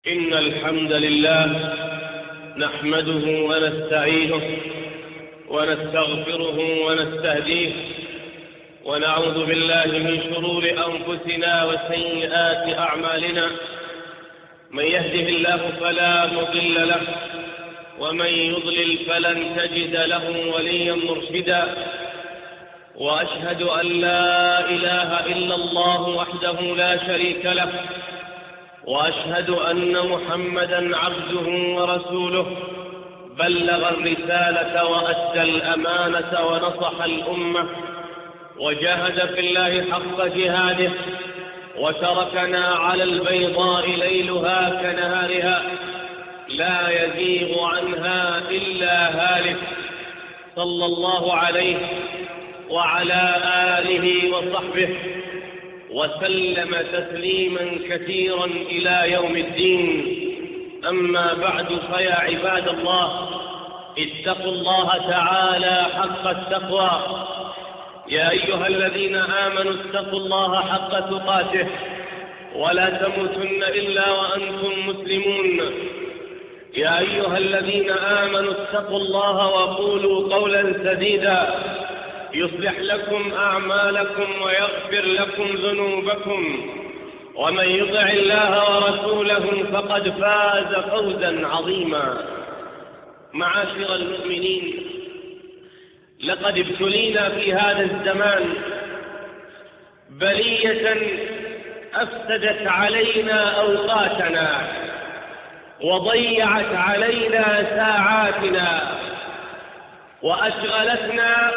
إن الحمد لله نحمده ونستعينه ونستغفره ونستهديه ونعوذ بالله من شرور أنفسنا وسيئات أعمالنا. من يهده الله فلا مضل له ومن يضلل فلن تجد له وليا مرشدا. وأشهد أن لا إله إلا الله وحده لا شريك له، وأشهد أن محمدا عبده ورسوله، بلغ الرسالة وأدى الأمانة ونصح الأمة وجاهد في الله حق جهاده، وتركنا على البيضاء ليلها كنهارها لا يزيغ عنها إلا هالك، صلى الله عليه وعلى آله وصحبه وسلم تسليما كثيرا إلى يوم الدين. أما بعد، فيا عباد الله، اتقوا الله تعالى حق التقوى. يا أيها الذين آمنوا اتقوا الله حق تقاته ولا تموتن إلا وأنتم مسلمون. يا أيها الذين آمنوا اتقوا الله وقولوا قولا سديدا يصلح لكم أعمالكم ويغفر لكم ذنوبكم، ومن يطع الله ورسوله فقد فاز فوزا عظيما. معاشر المؤمنين، لقد ابتلينا في هذا الزمان بلية أفسدت علينا أوقاتنا وضيعت علينا ساعاتنا وأشغلتنا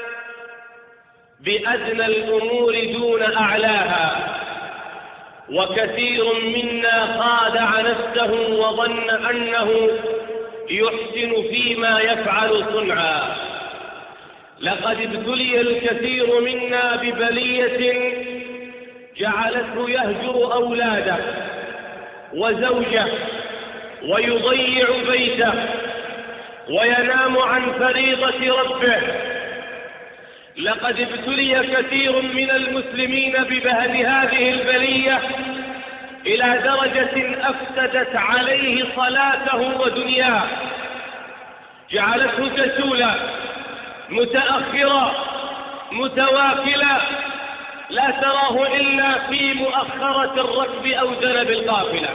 بأدنى الأمور دون أعلاها، وكثير منا خادع نفسه وظن أنه يحسن فيما يفعل صنعا. لقد ابتلي الكثير منا ببلية جعلته يهجر أولاده وزوجه ويضيع بيته وينام عن فريضة ربه. لقد ابتلي كثير من المسلمين بهذه البلية إلى درجة أفسدت عليه صلاته ودنياه، جعلته كسولا متأخرا متواكلا، لا تراه إلا في مؤخرة الركب أو ذنب القافلة.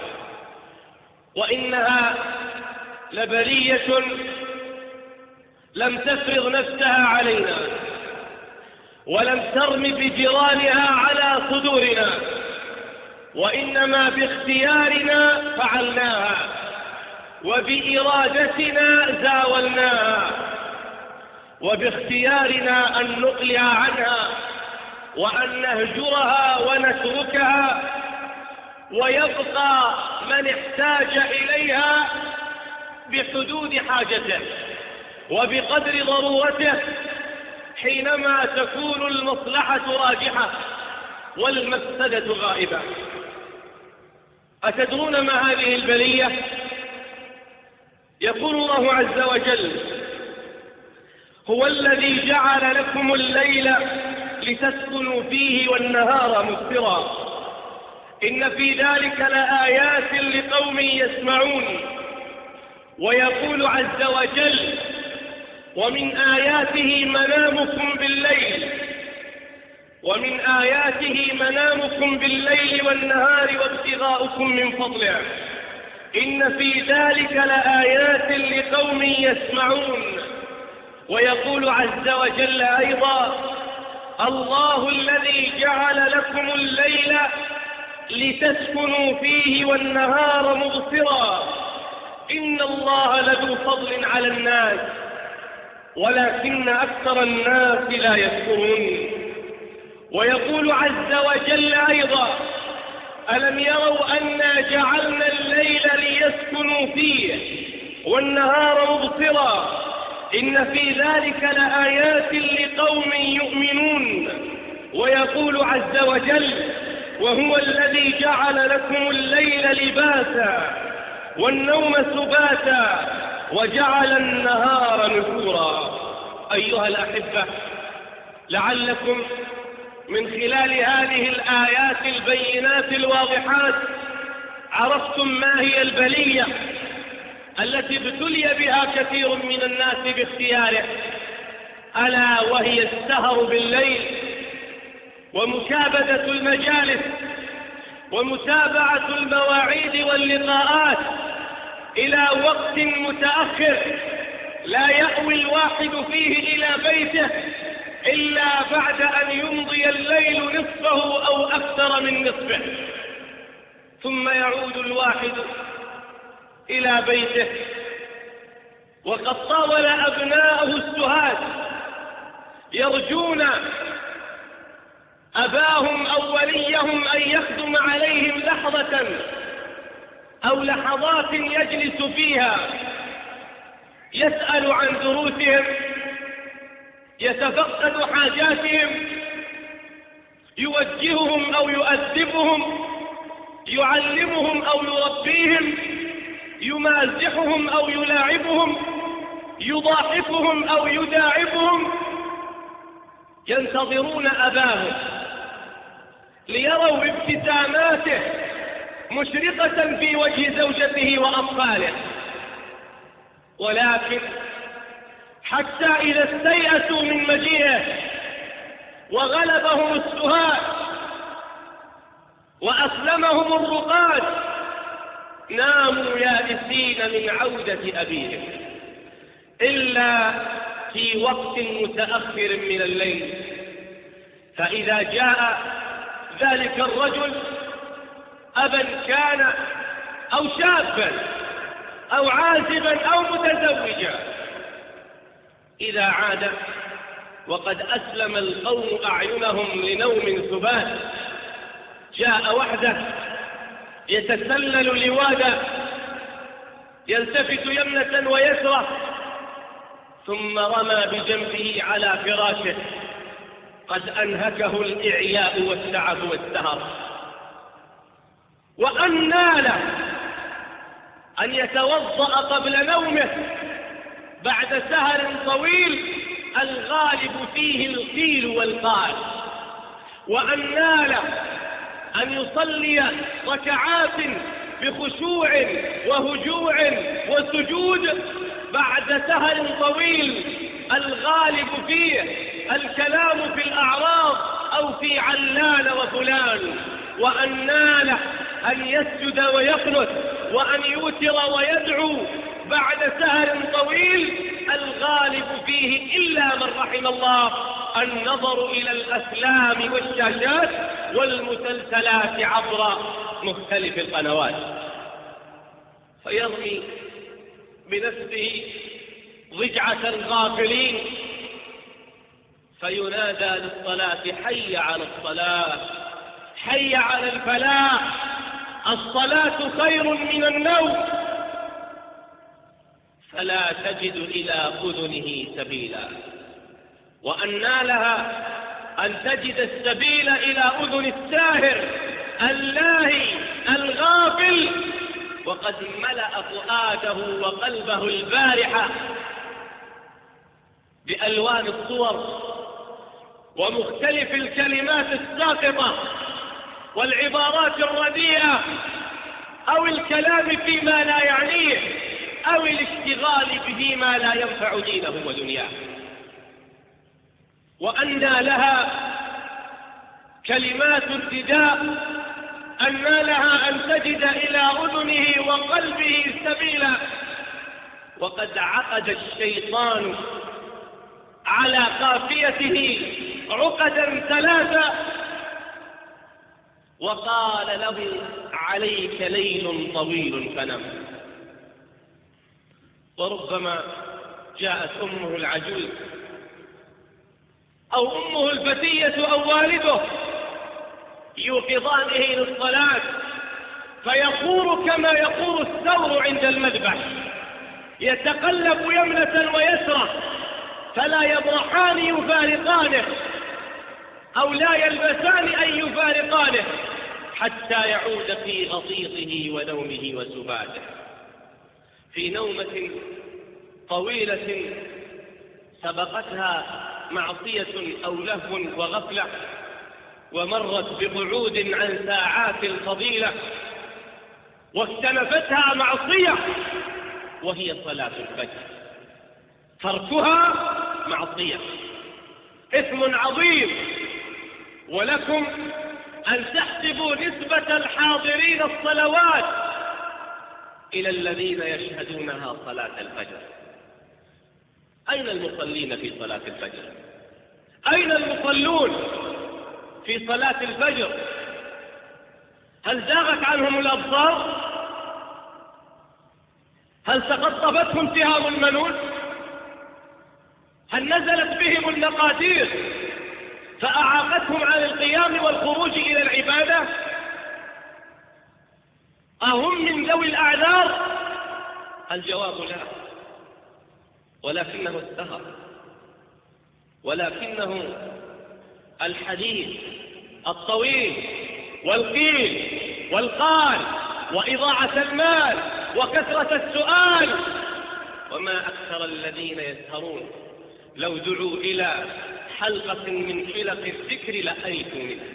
وإنها لبلية لم تفرض نفسها علينا ولم ترم بجيرانها على صدورنا، وإنما باختيارنا فعلناها وبإرادتنا زاولناها، وباختيارنا أن نقلع عنها وأن نهجرها ونتركها، ويبقى من احتاج إليها بحدود حاجته وبقدر ضرورته حينما تكون المصلحة راجحة والمفسدة غائبة. أتدرون ما هذه البلية؟ يقول الله عز وجل: هو الذي جعل لكم الليل لتسكنوا فيه والنهار مبصرا إن في ذلك لآيات لقوم يسمعون. ويقول عز وجل: ومن آياته منامكم بالليل والنهار وابتغاؤكم من فضله إن في ذلك لآيات لقوم يسمعون. ويقول عز وجل أيضا: الله الذي جعل لكم الليل لتسكنوا فيه والنهار مبصرا إن الله لذو فضل على الناس ولكن أكثر الناس لا يشكرون. ويقول عز وجل أيضا: ألم يروا أنا جعلنا الليل ليسكنوا فيه والنهار مبصرا إن في ذلك لآيات لقوم يؤمنون. ويقول عز وجل: وهو الذي جعل لكم الليل لباسا والنوم سباتا وجعل النهار نشورا. أيها الأحبة، لعلكم من خلال هذه الآيات البينات الواضحات عرفتم ما هي البلية التي ابتلي بها كثير من الناس باختياره؟ ألا وهي السهر بالليل ومكابدة المجالس ومتابعة المواعيد واللقاءات إلى وقت متأخر لا يأوي الواحد فيه إلى بيته إلا بعد أن يمضي الليل نصفه أو أكثر من نصفه، ثم يعود الواحد إلى بيته وقد طاول أبناءه السهاد يرجون أباهم أو وليهم أن يخدم عليهم لحظة أو لحظات يجلس فيها يسأل عن دروسهم، يتفقد حاجاتهم، يوجههم أو يؤدبهم، يعلمهم أو يربيهم، يمازحهم أو يلاعبهم، يضاحكهم أو يداعبهم. ينتظرون أباهم ليروا ابتساماته مشرقة في وجه زوجته وأطفاله، ولكن حتى إذا استيأسوا من مجيئه وغلبهم السهاد وأسلمهم الرقاد ناموا يائسين من عودة أبيهم إلا في وقت متأخر من الليل. فإذا جاء ذلك الرجل أبا كان أو شابا أو عازبا أو متزوجا، إذا عاد وقد أسلم القوم أعينهم لنوم سبات، جاء وحده يتسلل لوادا يلتفت يمنة ويسرى، ثم رمى بجنبه على فراشه قد أنهكه الإعياء والتعب والسهر. وأنى له أن يتوضأ قبل نومه بعد سهر طويل الغالب فيه القيل والقال، وأنى له أن يصلي ركعات بخشوع وهجوع وسجود بعد سهر طويل الغالب فيه الكلام في الأعراض أو في علان وفلان. وأنى له أن يسجد ويقنت وأن يوتر ويدعو بعد سهر طويل الغالب فيه إلا من رحم الله النظر إلى الأفلام والشاشات والمسلسلات عبر مختلف القنوات، فيرمي بنفسه ضجعة الغافلين فينادى للصلاة: حي على الصلاة، حي على الفلاح، الصلاة خير من النوم. فلا تجد إلى أذنه سبيلا. وأنى لها أن تجد السبيل إلى أذن الساهر اللاهي الغافل وقد ملأ فؤاده وقلبه البارحة بألوان الصور ومختلف الكلمات الساقطة والعبارات الرديئة أو الكلام فيما لا يعنيه أو الاشتغال بما لا ينفع دينه ودنياه. وأنى لها كلمات الرداء، أنى لها أن تجد إلى أذنه وقلبه سبيلا. وقد عقد الشيطان على قافيته عقدا ثلاثة وقال له: عليك ليل طويل فنم. وربما جاءت أمه العجوز أو أمه الفتية أو والده يوقظانه للصلاة فيخور كما يخور الثور عند المذبح، يتقلب يمنة ويسرى فلا يبرحان يفارقانه أو لا يلبسان أن يفارقانه حتى يعود في غطيطه ونومه وسباته. في نومة طويلة سبقتها معصية أو لهو وغفلة ومرت بقعود عن ساعات فضيلة، واكتنفتها معصية، وهي صلاة الفجر. تركها معصية، إثم عظيم. ولكم أن تحسبوا نسبة الحاضرين الصلوات إلى الذين يشهدونها صلاة الفجر. أين المصلين في صلاة الفجر؟ أين المصلون في صلاة الفجر؟ هل زاغت عنهم الأبصار؟ هل تقطبتهم تهام المنون؟ هل نزلت بهم المقادير فأعاقتهم عن القيام والخروج إلى العبادة؟ أهم من ذوي الأعذار؟ الجواب لا، ولكنه السهر، ولكنه الحديث الطويل والقيل والقال وإضاعة المال وكثرة السؤال. وما أكثر الذين يسهرون، لو دعوا إلى حلقة من حلق الذكر لأيتوا منها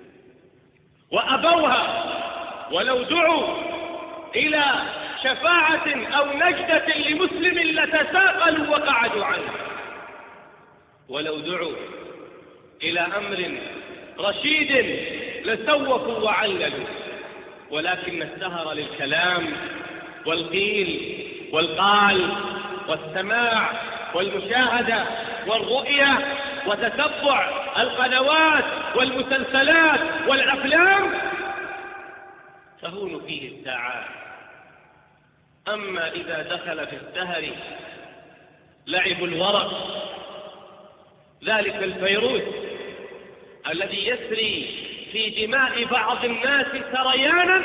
وأبوها، ولو دعوا إلى شفاعة أو نجدة لمسلم لتساقلوا وقعدوا عنه، ولو دعوا إلى أمر رشيد لسوفوا وعللوا. ولكن السهر للكلام والقيل والقال والسماع والمشاهدة والرؤية وتتبع القنوات والمسلسلات والأفلام تهون فيه الساعات. أما إذا دخل في السهر لعب الورق، ذلك الفيروس الذي يسري في دماء بعض الناس سريانا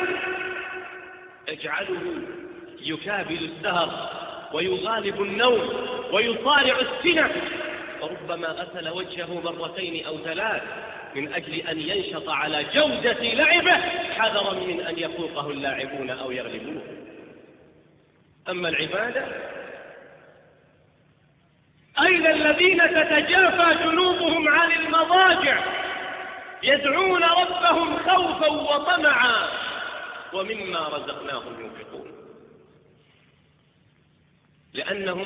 يجعله يكابد السهر ويغالب النوم ويصارع السنة، وربما غسل وجهه مرتين أو ثلاث من أجل أن ينشط على جودة لعبه حذرا من أن يفوقه اللاعبون أو يغلبوه. أما العبادة، أين الذين تتجافى جنوبهم عن المضاجع يدعون ربهم خوفا وطمعا ومما رزقناهم ينفقون؟ لأنهم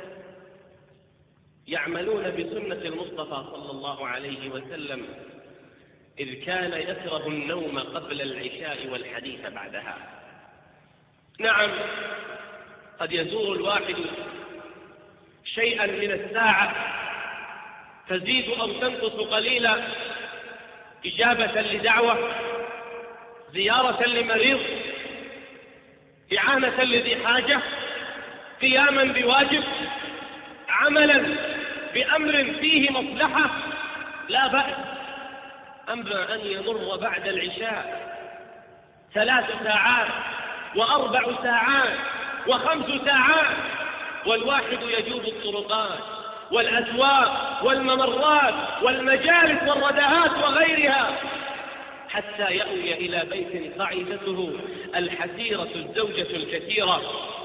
يعملون بسنة المصطفى صلى الله عليه وسلم، إذ كان يكره النوم قبل العشاء والحديث بعدها. نعم، قد يزور الواحد شيئا من الساعة تزيد أو تنقص قليلا، إجابة لدعوة، زيارة لمريض، إعانة لذي حاجة، قياما بواجب، عملا بأمر فيه مصلحة، لا بأس. أما أن يمر بعد العشاء 3 ساعات و4 ساعات و5 ساعات والواحد يجوب الطرقات والأسواق والممرات والمجالس والردهات وغيرها حتى يأوي إلى بيت قعدته الحسيرة الزوجة الكثيرة،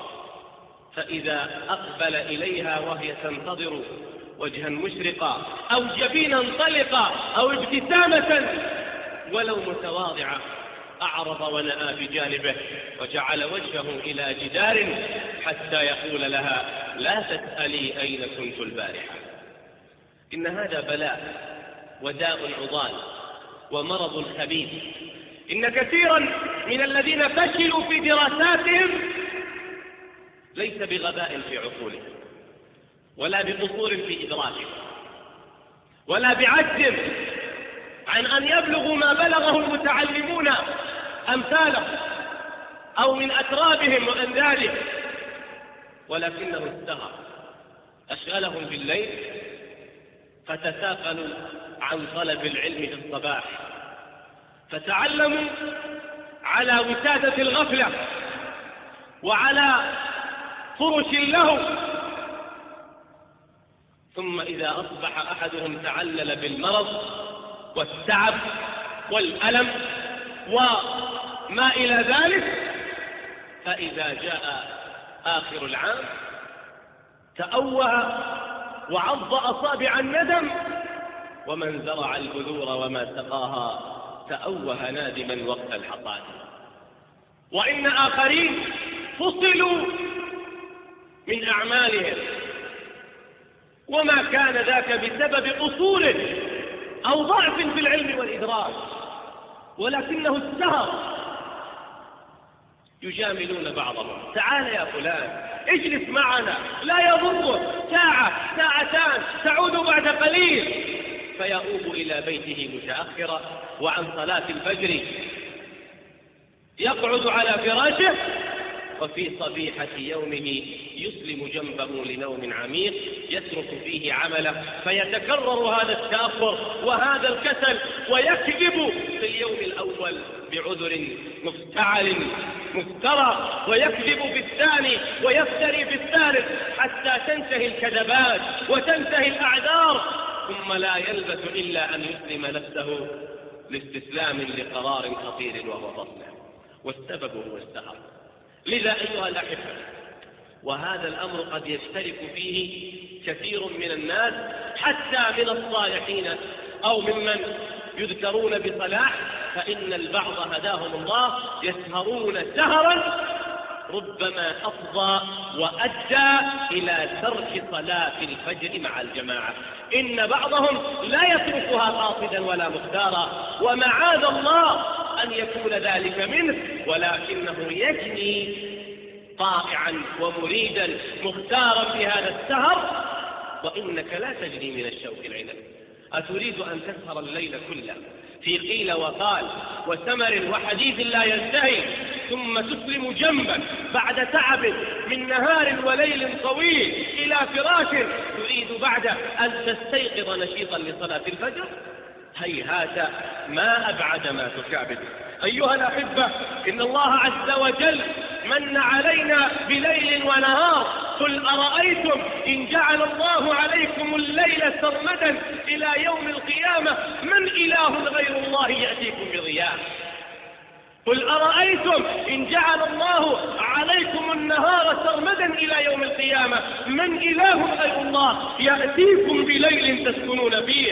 فإذا أقبل إليها وهي تنتظر وجها مشرقا أو جبينا طلقا أو ابتسامة ولو متواضعة أعرض ونأى بجانبه وجعل وجهه إلى جدار حتى يقول لها: لا تسألي أين كنت البارحة. إن هذا بلاء وداء عضال ومرض خبيث. إن كثيرا من الذين فشلوا في دراساتهم ليس بغباء في عقولهم ولا بقصور في إدراكهم ولا بعجز عن أن يبلغوا ما بلغه المتعلمون أمثالهم أو من أترابهم وأن ذلك، ولكنه السهر أشغلهم بالليل فتثاقلوا عن طلب العلم في الصباح، فتعلموا على وسادة الغفلة وعلى فرش له، ثم إذا أصبح أحدهم تعلل بالمرض والتعب والألم وما إلى ذلك، فإذا جاء آخر العام تأوه وعض أصابع الندم، ومن زرع البذور وما سقاها تأوه نادما وقت الحصاد. وإن آخرين فصلوا من أعمالهم، وما كان ذاك بسبب قصور أو ضعف في العلم والإدراك، ولكنه السهر. يجاملون بعضهم: تعال يا فلان اجلس معنا، لا يضرك، ساعة ساعتان، تعود بعد قليل. فيؤوب إلى بيته متأخرا، وعن صلاة الفجر يقعد على فراشه، وفي صبيحة يومه يسلم جنبه لنوم عميق يترك فيه عمله، فيتكرر هذا التأخر وهذا الكسل، ويكذب في اليوم الأول بعذر مفتعل مفترى، ويكذب في الثاني، ويفتري في الثالث، حتى تنتهي الكذبات وتنتهي الأعذار، ثم لا يلبث إلا أن يسلم نفسه لاستسلام لقرار خطير وهو فصله، والسبب هو السهر. لذا أيها الأحبة، وهذا الأمر قد يشترك فيه كثير من الناس حتى من الصالحين أو ممن يذكرون بصلاح، فإن البعض هداهم الله يسهرون سهرا ربما أفضى وأدى إلى ترك صلاة الفجر مع الجماعة. إن بعضهم لا يتركها قاصدا ولا مختارا، ومعاذ الله أن يكون ذلك منه، ولكنه يجني طائعا ومريدا مختارا في هذا السهر. وإنك لا تجني من الشوك العنب، أتريد أن تسهر الليل كله في قيل وقال وسمر وحديث لا ينتهي، ثم تسلم جنبك بعد تعب من نهار وليل طويل إلى فراش تريد بعد أن تستيقظ نشيطا لصلاة الفجر؟ هيهات ما أبعد ما تكابد. أيها الأحبة، إن الله عز وجل من علينا بليل ونهار. قل أرأيتم إن جعل الله عليكم الليل سرمدا إلى يوم القيامة من إله غير الله يأتيكم بضياء؟ قل أرأيتم إن جعل الله عليكم النهار سرمدا إلى يوم القيامة من إله غير الله يأتيكم بليل تسكنون فيه؟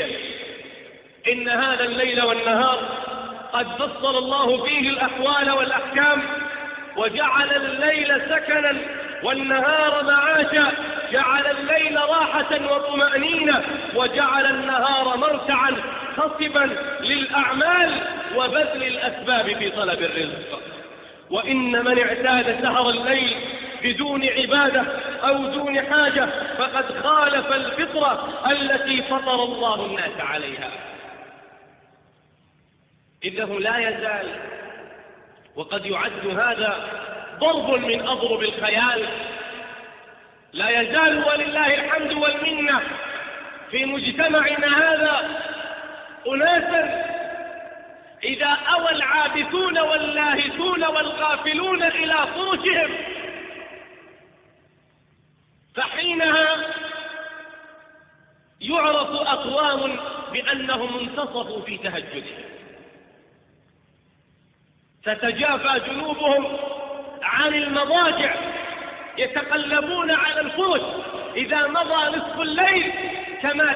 إن هذا الليل والنهار قد فصل الله فيه الأحوال والأحكام، وجعل الليل سكنا والنهار معاشا، جعل الليل راحة وطمأنينة، وجعل النهار مرتعا خصبا للأعمال وبذل الأسباب في طلب الرزق. وإن من اعتاد سهر الليل بدون عبادة أو دون حاجة فقد خالف الفطرة التي فطر الله الناس عليها. إنه لا يزال، وقد يعد هذا ضرب من أضرب الخيال، لا يزال ولله الحمد والمنة في مجتمعنا هذا أناسا إذا أوى العابثون واللاهثون والغافلون إلى فرشهم فحينها يعرف أقوام بأنهم انتصفوا في تهجدهم، تتجافى جنوبهم عن المضاجع، يتقلبون على الفرش إذا مضى نصف الليل كما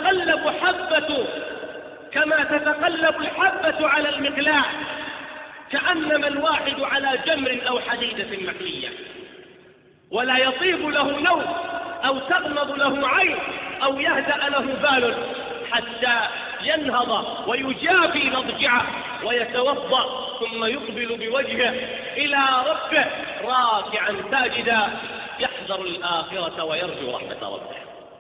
تتقلب الحبة على المقلاع، كأنما الواحد على جمر أو حديدة محلية، ولا يطيب له نوم أو تغمض له عين أو يهدأ له بال حتى ينهض ويجافي مضجعه ويتوضأ، ثم يقبل بوجهه إلى ربه راكعا ساجدا يحذر الآخرة ويرجو رحمة ربه.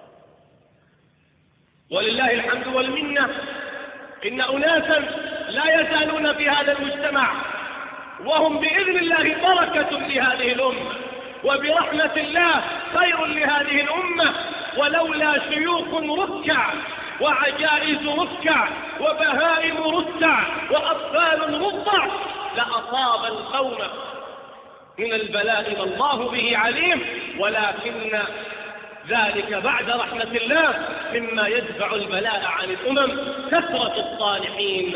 ولله الحمد والمنة، إن أناسا لا يزالون في هذا المجتمع وهم بإذن الله بركة لهذه الأمة، وبرحمة الله خير لهذه الأمة، ولولا شيوخ ركع وعجائز ركع وبهائم رتع وأطفال رضع لأصاب القوم من البلاء ما الله به عليم، ولكن ذلك بعد رحمة الله مما يدفع البلاء عن الأمم كثرة الصالحين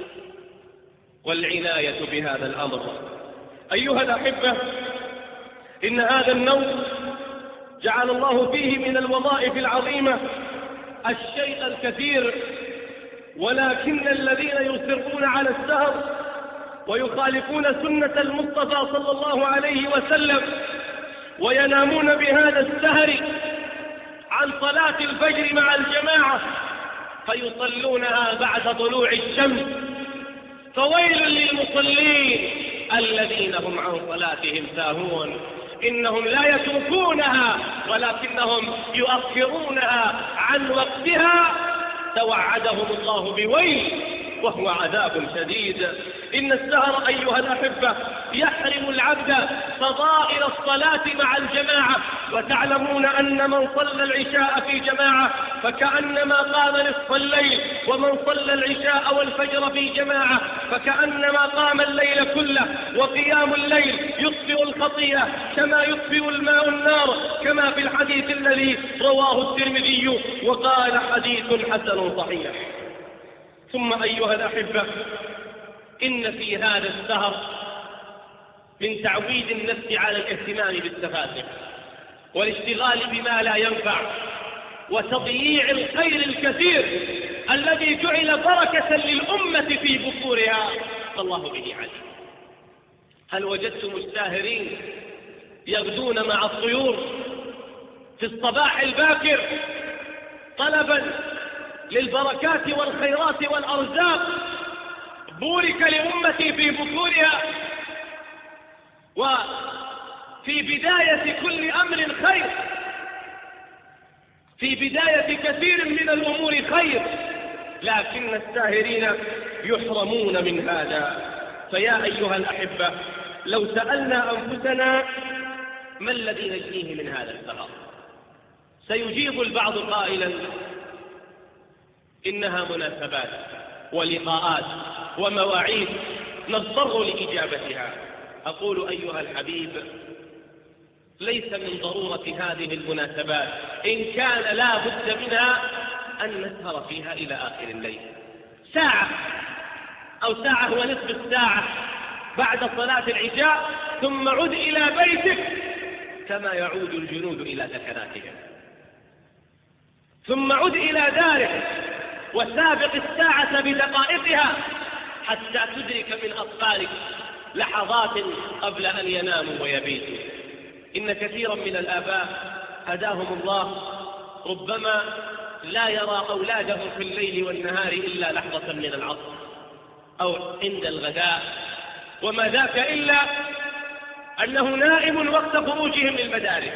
والعناية بهذا الأمر. أيها الأحبة، إن هذا النوم جعل الله فيه من الوظائف العظيمة الشيء الكثير، ولكن الذين يصرون على السهر ويخالفون سنة المصطفى صلى الله عليه وسلم، وينامون بهذا السهر عن صلاة الفجر مع الجماعة فيصلونها بعد طلوع الشمس. فويل للمصلين الذين هم عن صلاتهم ساهون، إنهم لا يتركونها ولكنهم يؤخرونها عن وقتها، توعدهم الله بويل وهو عذاب شديد. إن السهر أيها الأحبة يحرم العبد فضائل الصلاة مع الجماعة، وتعلمون أن من صلى العشاء في جماعة فكأنما قام نصف الليل، ومن صلى العشاء والفجر في جماعة فكأنما قام الليل كله. وقيام الليل يطفئ الخطيئة كما يطفئ الماء النار، كما في الحديث الذي رواه الترمذي وقال حديث حسن صحيح. ثم أيها الأحبة، إن في هذا السهر من تعويد النفس على الاهتمام بالتفاتح والاشتغال بما لا ينفع وتضييع الخير الكثير الذي جعل بركة للأمة في بكورها، فالله به عليم. هل وجدتم الساهرين يغدون مع الطيور في الصباح الباكر طلبا للبركات والخيرات والأرزاق؟ بورك لأمتي في بكورها، وفي بداية كل أمر خير، في بداية كثير من الأمور خير، لكن الساهرين يحرمون من هذا. فيا أيها الأحبة، لو سألنا أنفسنا ما الذي نجنيه من هذا السهر، سيجيب البعض قائلا إنها مناسبات ولقاءات ومواعيد نضطر لإجابتها. أقول أيها الحبيب، ليس من ضرورة هذه المناسبات إن كان لا بد منها أن نسهر فيها إلى آخر الليل، ساعة أو ساعة ونصف الساعة بعد صلاة العشاء، ثم عد إلى بيتك كما يعود الجنود إلى سكناتهم، ثم عد إلى دارك وسابق الساعة بدقائقها حتى تدرك من أطفالك لحظات قبل أن يناموا ويبيتوا. إن كثيرا من الآباء هداهم الله ربما لا يرى أولادهم في الليل والنهار إلا لحظة من العصر أو عند الغداء، وما ذاك إلا أنه نائم وقت خروجهم للمدارس،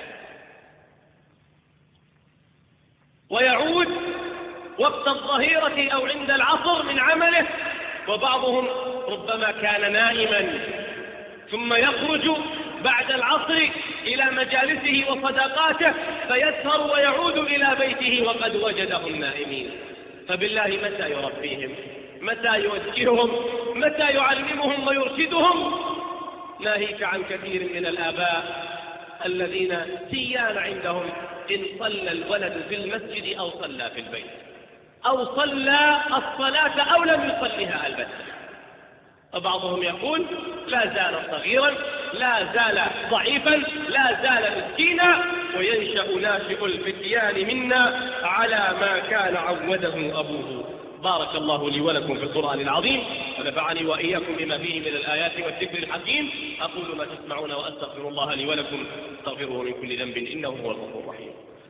ويعود وقت الظهيرة أو عند العصر من عمله، وبعضهم ربما كان نائما ثم يخرج بعد العصر إلى مجالسه وصداقاته فيسهر ويعود إلى بيته وقد وجدهم نائمين. فبالله متى يربيهم؟ متى يوجههم؟ متى يعلمهم ويرشدهم؟ ناهيك عن كثير من الآباء الذين سيان عندهم إن صلى الولد في المسجد أو صلى في البيت، أو صلى الصلاة أو لم يصلها البتة. وبعضهم يقول لا زال صغيرا، لا زال ضعيفا، لا زال مسكينا، وينشأ ناشئ الفتيان منا على ما كان عوده أبوه. بارك الله لي ولكم في القرآن العظيم، ونفعني وإياكم بما فيه من الآيات والذكر الحكيم. أقول ما تسمعون وأستغفر الله لي ولكم، استغفروه من كل ذنب إنه هو الغفور الرحيم.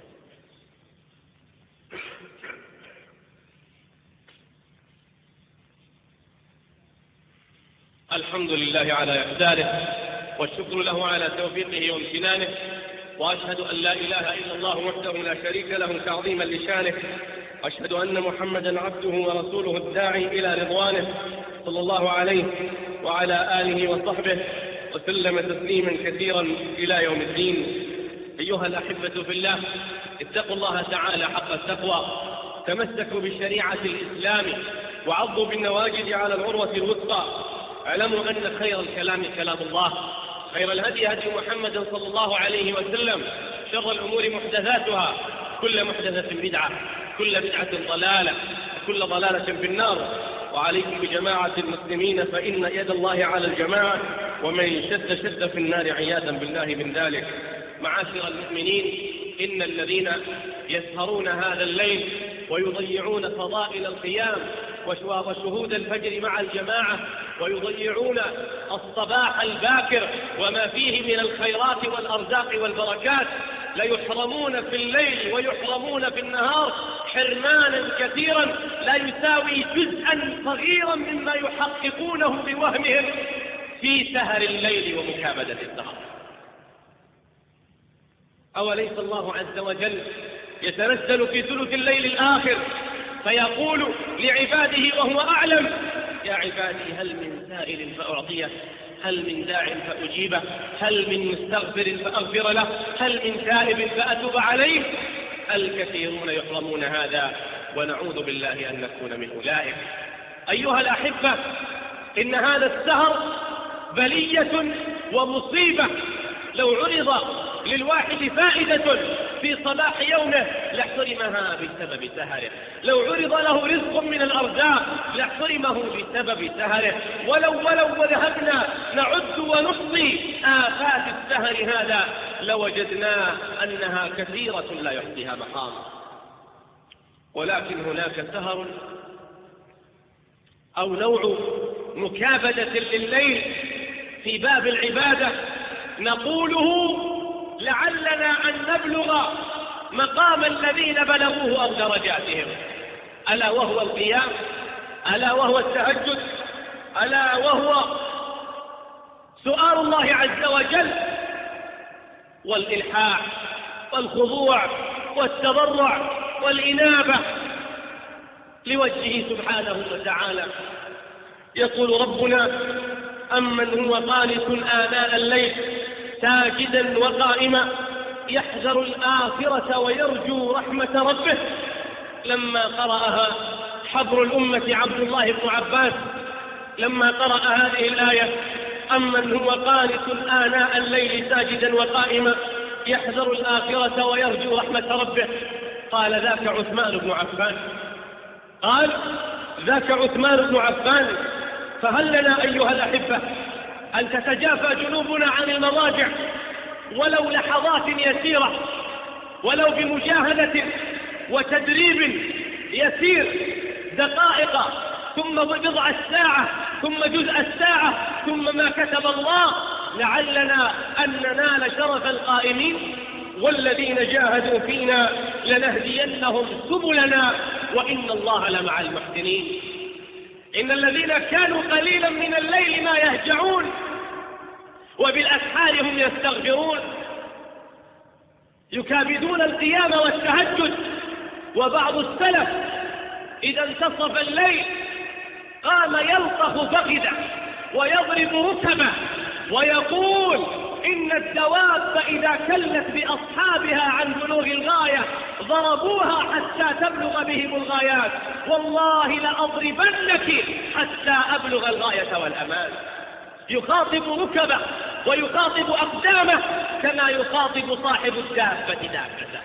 الحمد لله على إحسانه، والشكر له على توفيقه وامتنانه، وأشهد أن لا إله إلا الله وحده لا شريك له تعظيما لشانه، وأشهد أن محمدا عبده ورسوله الداعي إلى رضوانه، صلى الله عليه وعلى آله وصحبه وسلم تسليما كثيرا إلى يوم الدين. أيها الأحبة في الله، اتقوا الله تعالى حق التقوى، تمسكوا بشريعة الإسلام وعضوا بالنواجذ على العروة الوثقى. اعلموا أن خير الكلام كلام الله، خير الهدي هدي محمد صلى الله عليه وسلم، شر الأمور محدثاتها، كل محدثة بدعة، كل بدعة ضلالة، كل ضلالة في النار. وعليكم بجماعة المسلمين فإن يد الله على الجماعة، ومن شد في النار عياذا بالله من ذلك. معاشر المؤمنين، إن الذين يسهرون هذا الليل ويضيعون فضائل القيام وشهود الفجر مع الجماعة، ويضيعون الصباح الباكر وما فيه من الخيرات والأرزاق والبركات، ليحرمون في الليل ويحرمون في النهار حرمانا كثيرا لا يساوي جزءا صغيرا مما يحققونه بوهمهم في سهر الليل ومكابدة السهر. أوليس الله عز وجل يتنزل في ثلث الليل الآخر فيقول لعباده وهو أعلم: يا عبادي هل من سائل فأعطيه، هل من داع فأجيبه، هل من مستغفر فأغفر له، هل من تائب فأتوب عليه؟ الكثيرون يحرمون هذا، ونعوذ بالله أن نكون من أولئك. أيها الأحبة، إن هذا السهر بلية ومصيبة. لو عرض للواحد فائدة في صباح يومه لاحترمها بسبب سهره، لو عرض له رزق من الأرزاق لاحترمه بسبب سهره، ولو ذهبنا نعد ونحصي آفات السهر هذا لوجدنا أنها كثيرة لا يحصيها مقام. ولكن هناك سهر أو نوع مكابدة لليل في باب العبادة نقوله لعلنا أن نبلغ مقام الذين بلغوه أو درجاتهم، ألا وهو القيام، ألا وهو التهجد، ألا وهو سؤال الله عز وجل والإلحاح والخضوع والتضرع والإنابة لوجهه سبحانه وتعالى. يقول ربنا: أمن هو قانت آناء الليل ساجدا وقائما يحذر الآخرة ويرجو رحمة ربه. لما قرأها حبر الأمة عبد الله بن عباس، لما قرأ هذه الآية: أمن هو قانت آناء الليل ساجدا وقائما يحذر الآخرة ويرجو رحمة ربه، قال: ذاك عثمان بن عفان. قال: ذاك عثمان بن عفان. فهل لنا أيها الأحبة أن تتجافى جنوبنا عن المضاجع ولو لحظات يسيرة، ولو بمجاهدة وتدريب يسير، دقائق ثم بضع الساعة ثم جزء الساعة ثم ما كتب الله، لعلنا أن ننال شرف القائمين. والذين جاهدوا فينا لنهدينهم سبلنا وإن الله لمع المحسنين. إن الذين كانوا قليلا من الليل ما يهجعون وبالأسحار هم يستغفرون، يكابدون القيام والتهجد. وبعض السلف إذا انتصف الليل قام يلطخ فخذه ويضرب ركبه ويقول: إن الدواب إذا كلت بأصحابها عن بلوغ الغاية ضربوها حتى تبلغ بهم الغايات، والله لأضربنك حتى أبلغ الغاية والأمان. يخاطب ركبه ويخاطب أقدامه كما يخاطب صاحب الدابة دابته.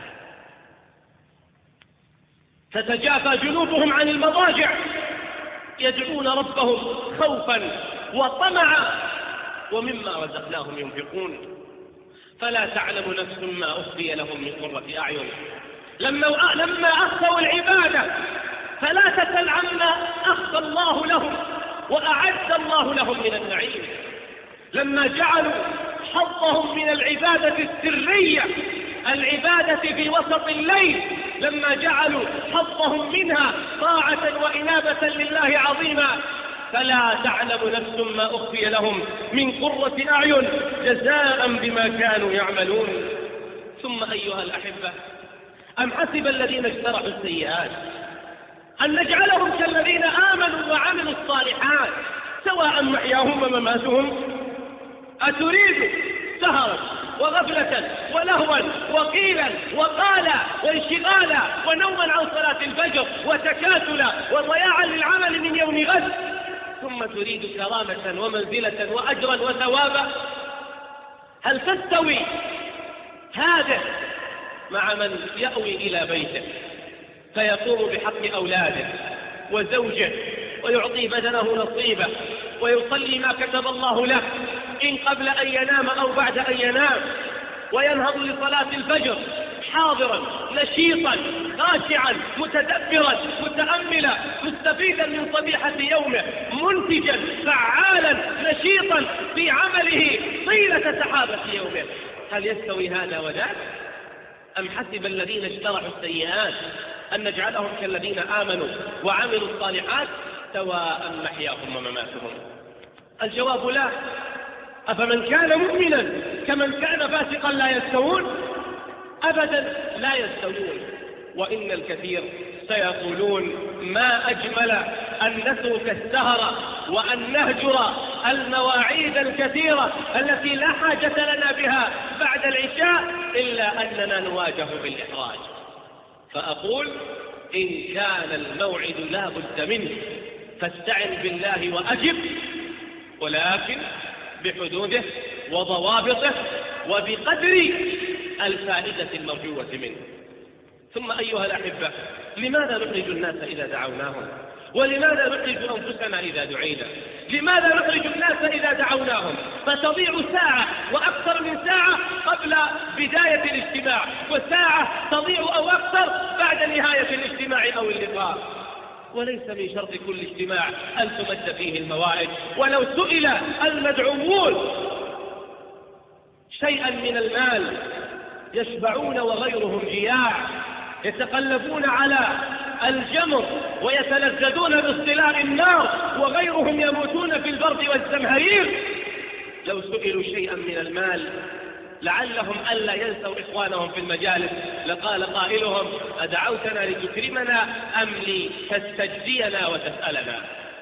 تتجافى جنوبهم عن المضاجع يدعون ربهم خوفا وطمعا ومما رزقناهم ينفقون. فلا تعلم نفس ما أخفي لهم من قرة أعين. لما أخفوا العبادة فلا تسل عما أخفى الله لهم وأعد الله لهم من النعيم. لما جعلوا حظهم من العبادة السرية، العبادة في وسط الليل، لما جعلوا حظهم منها طاعة وإنابة لله عظيما، فلا تعلم نفس ما أخفي لهم من قرة أعين جزاء بما كانوا يعملون. ثم أيها الأحبة، أم حسب الذين اجترحوا السيئات أن نجعلهم كالذين آمنوا وعملوا الصالحات سواء محياهم ومماتهم؟ أتريد سهرا وغفلة ولهوا وقيلا وقالا وانشغالا ونوما عن صلاة الفجر وتكاسلا وضياعا للعمل من يوم غد، ثم تريد كرامة ومنزلة وأجرا وثوابا؟ هل تستوي هذا مع من يأوي إلى بيته فيقوم بحق أولاده وزوجه ويعطي بدنه نصيبه ويصلي ما كتب الله له إن قبل أن ينام أو بعد أن ينام، وينهض لصلاة الفجر حاضرا نشيطا خاشعا متدبرا متأملا مستفيدا من صبيحة يومه منتجا فعالا نشيطا في عمله طيلة سحابة يومه. هل يستوي هذا وذاك؟ أم حسب الذين اجترحوا السيئات أن نجعلهم كالذين آمنوا وعملوا الصالحات سواء محياهم ومماتهم؟ الجواب لا. أفمن كان مؤمنا كمن كان فاسقا لا يستوون؟ أبدا لا يستوون. وإن الكثير سيقولون ما أجمل أن نترك السهر وأن نهجر المواعيد الكثيرة التي لا حاجة لنا بها بعد العشاء إلا أننا نواجه بالإحراج. فأقول إن كان الموعد لا بد منه فاستعن بالله وأجب، ولكن بحدوده وضوابطه وبقدر الفائدة المرجوة منه. ثم أيها الأحبة، لماذا نخرج الناس إذا دعوناهم؟ ولماذا نخرج أنفسنا إذا دعينا؟ لماذا نخرج الناس إذا دعوناهم فتضيع ساعة وأكثر من ساعة قبل بداية الاجتماع، وساعة تضيع أو أكثر بعد نهاية الاجتماع أو اللقاء؟ وليس من شرط كل اجتماع أن تمد فيه المواعظ. ولو سئل المدعوون شيئا من المال يشبعون وغيرهم جياع، يتقلبون على الجمر ويتلذذون باصطلاء النار وغيرهم يموتون في البرد والزمهرير، لو سئلوا شيئا من المال لعلهم ألا ينسوا إخوانهم في المجالس لقال قائلهم أدعوتنا لتكرمنا أم لتستجزينا وتسألنا؟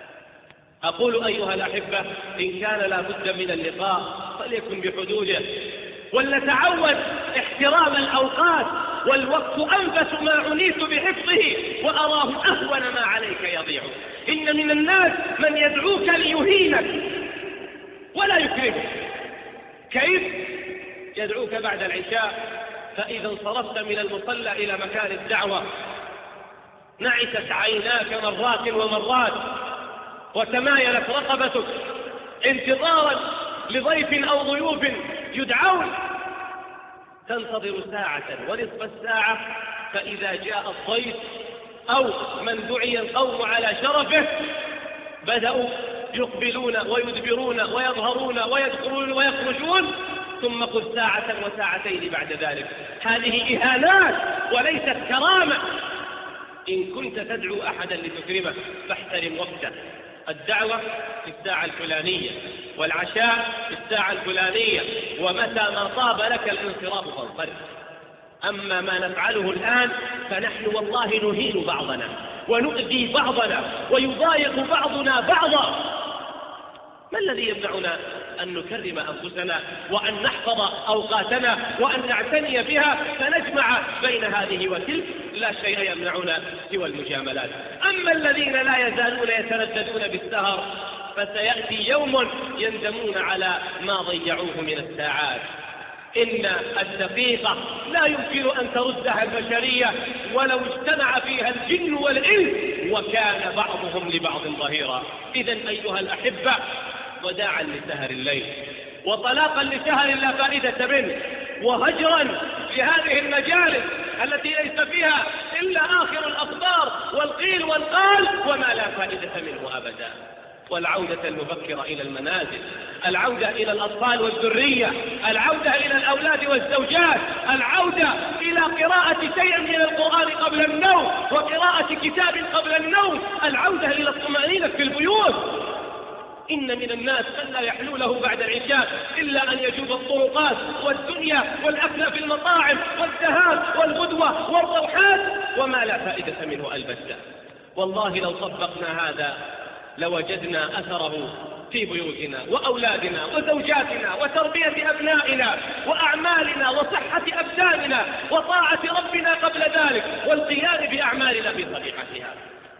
أقول أيها الأحبة، إن كان لا بد من اللقاء فليكن بحدوده، ولنتعود احترام الأوقات، والوقت أنفس ما عنيت بحفظه وأراه أهون ما عليك يضيع. إن من الناس من يدعوك ليهينك ولا يكرمك. كيف؟ يدعوك بعد العشاء، فإذا انصرفت من المصلى إلى مكان الدعوة نعست عيناك مرات ومرات وتمايلت رقبتك انتظارا لضيف أو ضيوف يدعون، تنتظر ساعة ونصف الساعة، فإذا جاء الضيف أو من دعي القوم على شرفه بدأوا يقبلون ويدبرون ويظهرون ويدخلون ويخرجون، ثم قل ساعة وساعتين بعد ذلك. هذه إهانات وليست كرامة. إن كنت تدعو أحدا لتكرمه فاحترم وقته. الدعوة في الساعة الفلانية، والعشاء في الساعة الفلانية، ومتى ما طاب لك الانصراف فانصرف. أما ما نفعله الآن فنحن والله نهين بعضنا ونؤذي بعضنا ويضايق بعضنا بعضا. ما الذي يمنعنا أن نكرم أنفسنا وأن نحفظ أوقاتنا وأن نعتني بها فنجمع بين هذه وتلك؟ لا شيء يمنعنا سوى المجاملات. أما الذين لا يزالون يترددون بالسهر فسيأتي يوم يندمون على ما ضيعوه من الساعات. إن الدقيقة لا يمكن أن تردها البشرية ولو اجتمع فيها الجن والإنس وكان بعضهم لبعض ظهيرا. إذن أيها الأحبة، وداعا لسهر الليل وطلاقا لسهر لا فائدة منه، وهجرا لهذه المجالس التي ليس فيها إلا آخر الأخبار والقيل والقال وما لا فائدة منه أبدا. والعودة المبكرة إلى المنازل، العودة إلى الأطفال والذرية، العودة إلى الأولاد والزوجات، العودة إلى قراءة شيء من القرآن قبل النوم وقراءة كتاب قبل النوم، العودة إلى الطمأنينة في البيوت. إن من الناس من لا يحلو له بعد العشاء إلا أن يجوب الطرقات والدنيا والأكل في المطاعم والذهاب والغدوة والروحات وما لا فائدة منه البتة. والله لو طبقنا هذا لوجدنا أثره في بيوتنا وأولادنا وزوجاتنا وتربية أبنائنا وأعمالنا وصحة أبداننا وطاعة ربنا قبل ذلك والقيام بأعمالنا في صحيحتها.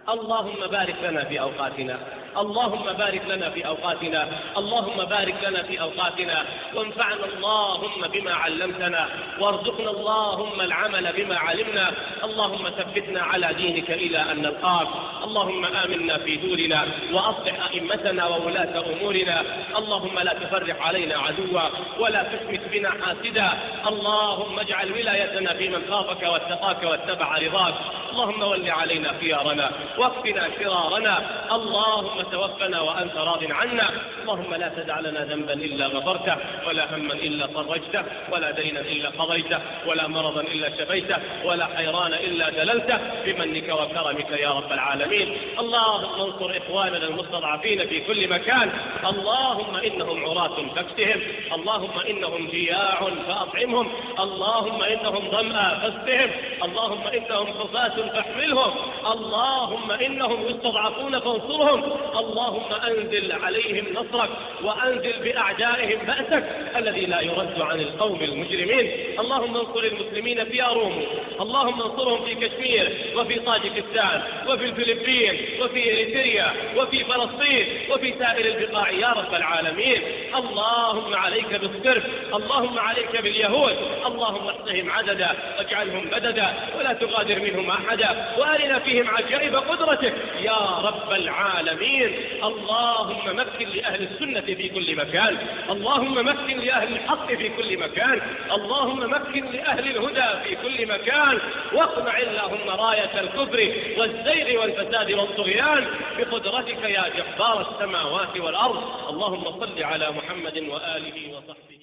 اللهم بارك لنا في أوقاتنا، اللهم بارك لنا في أوقاتنا، اللهم بارك لنا في أوقاتنا، وانفعنا اللهم بما علمتنا، وارزقنا اللهم العمل بما علمنا. اللهم ثبتنا على دينك إلى أن نلقاك. اللهم آمنا في دورنا، وأصلح أئمتنا وولاة أمورنا. اللهم لا تفرق علينا عدوا، ولا تشمت بنا حاسدا. اللهم اجعل ولايتنا في من خافك واتقاك واتبع رضاك. اللهم ول علينا خيارنا، واكفنا شرارنا. اللهم توفنا وأنت راض عنا. اللهم لا تدع لنا ذنبا إلا غفرته، ولا هما إلا فرجته، ولا دينا إلا قضيته، ولا مرضا إلا شفيته، ولا حيران إلا دللته، بمنك وكرمك يا رب العالمين. اللهم انصر إخواننا المستضعفين في كل مكان. اللهم إنهم عراة فاكسهم، اللهم إنهم جياع فأطعمهم، اللهم إنهم ظمأ فاسقهم، اللهم إنهم حفاة فاحملهم، اللهم إنهم يستضعفون فانصرهم. اللهم أنزل عليهم نصرك، وأنزل بأعدائهم بأسك الذي لا يرد عن القوم المجرمين. اللهم انصر المسلمين في أرومو، اللهم انصرهم في كشمير، وفي طاجكستان، وفي الفلبين، وفي إريتريا، وفي فلسطين، وفي سائر البقاع يا رب العالمين. اللهم عليك بالصرف، اللهم عليك باليهود، اللهم احصهم عددا واجعلهم بددا، ولا تغادر منهم أحدا، وأرنا فيهم عجائب قدرتك يا رب العالمين. اللهم مكن لأهل السنة في كل مكان، اللهم مكن لأهل الحق في كل مكان، اللهم مكن لأهل الهدى في كل مكان، واقمع اللهم راية الكفر والزيغ والفساد والطغيان بقدرتك يا جبار السماوات والأرض. اللهم صل على محمد وآله وصحبه.